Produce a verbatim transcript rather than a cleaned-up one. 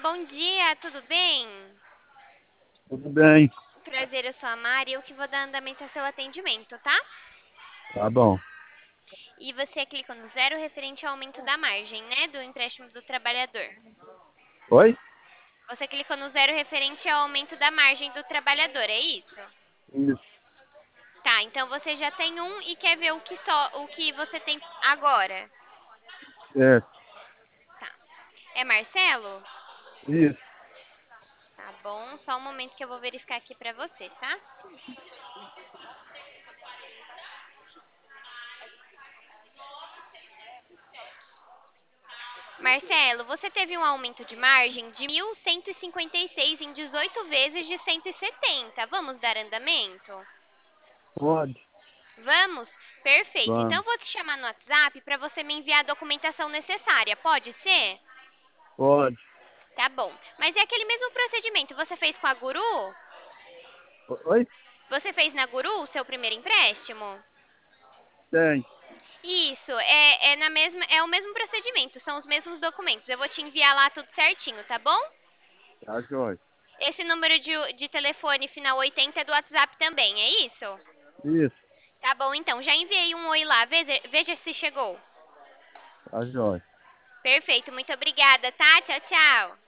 bom dia, tudo bem? Tudo bem, Prazer, eu sou a Mari, eu que vou dar andamento ao seu atendimento, tá? tá bom. E você clicou no zero referente ao aumento da margem, né, do empréstimo do trabalhador. Oi? Você clicou no zero referente ao aumento da margem do trabalhador, é isso? Isso, Tá, então você já tem um e quer ver o que só, o que você tem agora. certo. Tá. É Marcelo? Isso, Tá bom, só um momento que eu vou verificar aqui pra você, tá? Marcelo, você teve um aumento de margem de mil cento e cinquenta e seis em dezoito vezes de cento e setenta. Vamos dar andamento? pode, Vamos? Perfeito. Então eu vamos, vou te chamar no WhatsApp para você me enviar a documentação necessária. Pode ser? pode. Tá bom. Mas é aquele mesmo procedimento. Você fez com a Guru? Oi? Você fez na Guru o seu primeiro empréstimo? Tem, Isso, é, é na mesma, é o mesmo procedimento, são os mesmos documentos. Eu vou te enviar lá tudo certinho, tá bom? tá jóia. Esse número de, de telefone final oitenta é do WhatsApp também, é isso? Isso, Tá bom, então. Já enviei um oi lá. Veja, veja se chegou. tá jóia. Perfeito. Muito obrigada, tá? Tchau, tchau.